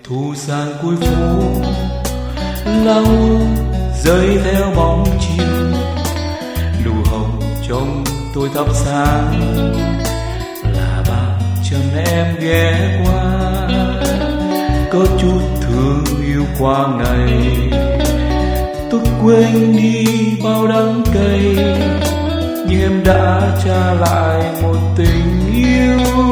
thu sang cuối phố lau rơi theo bóng chiều, nụ hồng trong tôi thắp sáng là bao chân em ghé qua, có chút thương yêu qua ngày. Tôi quên đi bao đắng cay, nhưng em đã trả lại một tình yêu.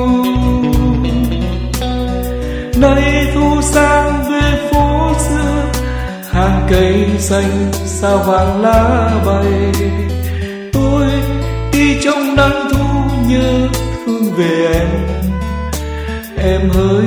Nay thu sang về phố xưa, hàng cây xanh sao vàng lá bay. Tôi đi trong nắng thu nhớ thương về em hỡi.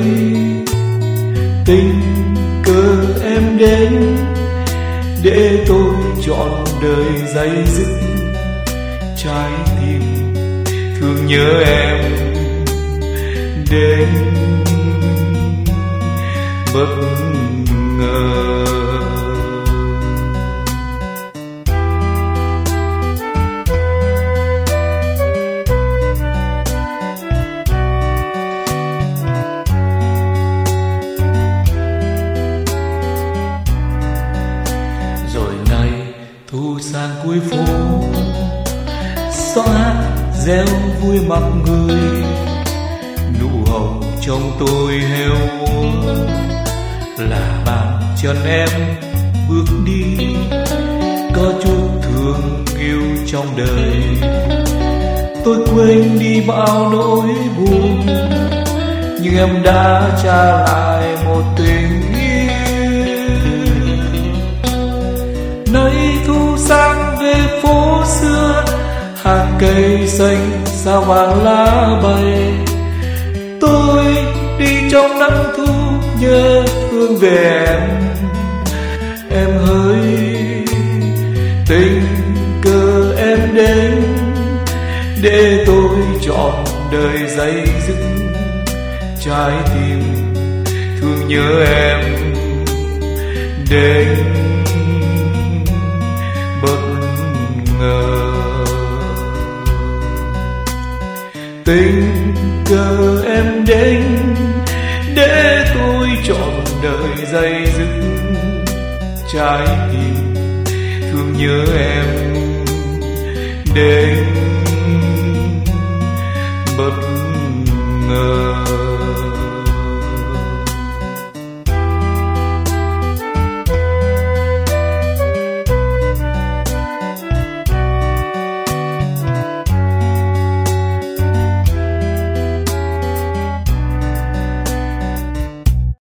Tình cờ em đến để tôi chọn đời dây dứt trái tim thương nhớ em đến bất ngờ. Rồi nay thu sang cuối phố, gió hát reo vui mặt người, nụ hồng trong tôi heo úa là bàn chân em bước đi, có chút thương yêu trong đời. Tôi quên đi bao nỗi buồn, nhưng em đã trả lại một tình yêu. Nay thu sang về phố xưa, hàng cây xanh sao vàng lá bay. Tôi đi trong nắng thu nhớ thương về em hỡi. Tình cờ em đến để tôi chọn đời dây dứt trái tim thương nhớ em đến bất ngờ. Tình cờ em đến để tôi chọn đời dây dứt trái tim thương nhớ em đến bất